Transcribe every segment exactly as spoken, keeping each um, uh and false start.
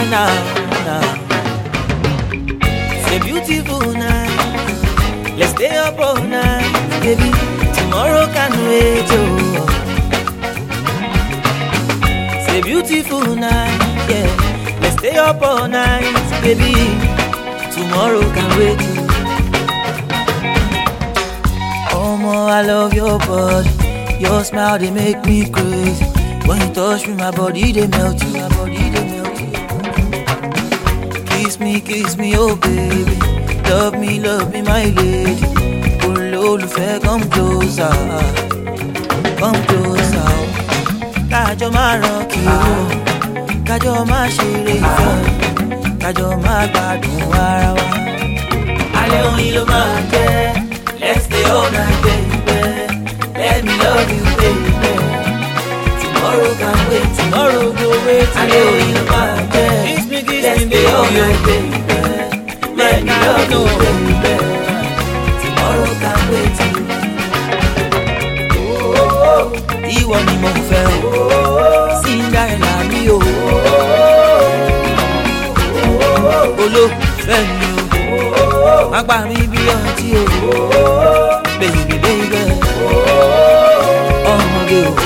now, now. It's a beautiful night. Let's stay up all night, baby. Tomorrow can wait, oh. It's a beautiful night, yeah. Let's stay up all night, baby. Tomorrow can wait, oh. Oh, more, I love your body. Your smile, they make me crazy. When you touch me, my body, they melt you. My body, they melt you. Kiss me, kiss me, oh baby. Love me, love me, my lady. Oh, Lord, come closer. Come closer. Kajo ma rocky, oh. Kajo ma shire, oh. Kajo ma gbadun ara wa. Ale oyin lo ma je. Let's stay all night, baby. Let me love you, baby. Tomorrow can wait, tomorrow go wait. I know you might get. Kiss me, kiss Let's me, baby. All night, baby. Let me love you, baby. Tomorrow can wait. Oh, oh, oh. Ìwọ ni mo fẹ́ o. Cinderella mi o. Olólùfẹ́ mi o. Má gbà mí bí ọtí o. Baby, baby. Ọmọge o.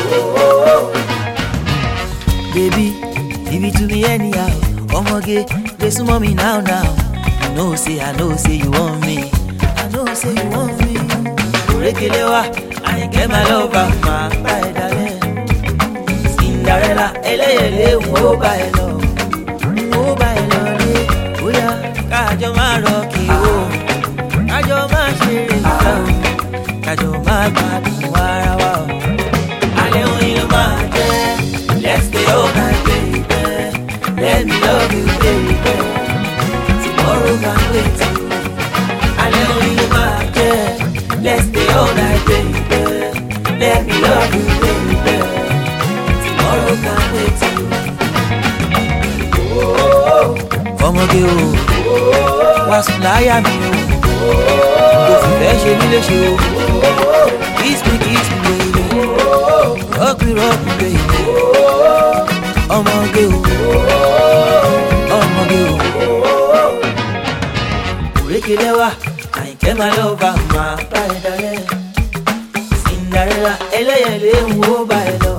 Baby, give it to me anyhow. Ọmọge, dey sumo me now now. I know say, I know say you want me. I know say you want me. Orekele wa, I get my lover, ma pa ẹ dalẹ̀. Cinderella, ẹlẹ́yẹlé wo bá ẹ lọ, wo bá ẹ lọ lé. Bóyá kájọ máa rọ̀kì o, kájọ máa ṣeré ìfẹ́ o, kájọ máa gbádùn ara wa o. Alẹ́ oyin ló máa jẹ́. Let's stay all night, baby. Let me love you, baby. Tomorrow can wait. I know you might care. Let's stay all night, baby. Let me love you, baby. Tomorrow can wait. Come on, girl. What's láyà mi o? Kò fi fẹ́ ṣe mí léṣe o. Kiss me, kiss me, baby. Rock me, rock me, baby. Ọmọge o, ọmọge o. Orekele wa, Àyìnkẹ́ máa lọ́ba máa bá ẹ dalẹ̀. Cinderella, ẹlẹ́yẹlé ń wo bá ẹ lọ.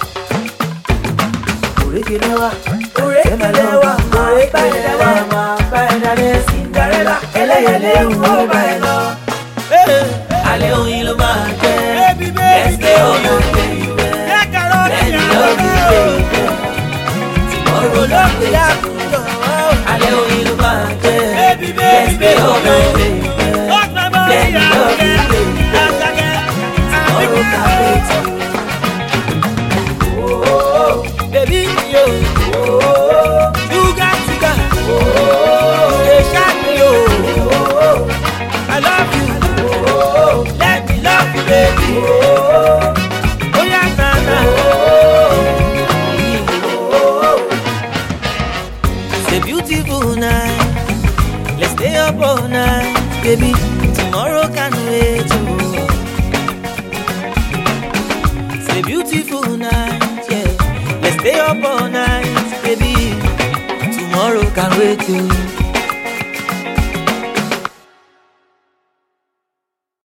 Orekele wa, Àyìnkẹ́ máa lọ́ba máa bá ẹ dalẹ̀. Máa bá ẹ dalẹ̀. Cinderella, ẹlẹ́yẹlé ń wo bá ẹ lọ. Alẹ́ oyin ló máa jẹ́. Let's stay all night, baby. Let me love you, baby. Tomorrow can wait. Alẹ́ oyin ló máa jẹ́. Let's stay all night, baby. Let me love you, baby. Tomorrow can wait. Oh, baby, yo. Sugar, sugar. They shot me, yo. I love you. Let me love you, baby. Oh, yeah, nah, nah. Beautiful night, let's stay up all night, baby. Tomorrow can wait, oh. It's a beautiful night, yeah. Let's stay up all night, baby. Tomorrow can wait, oh.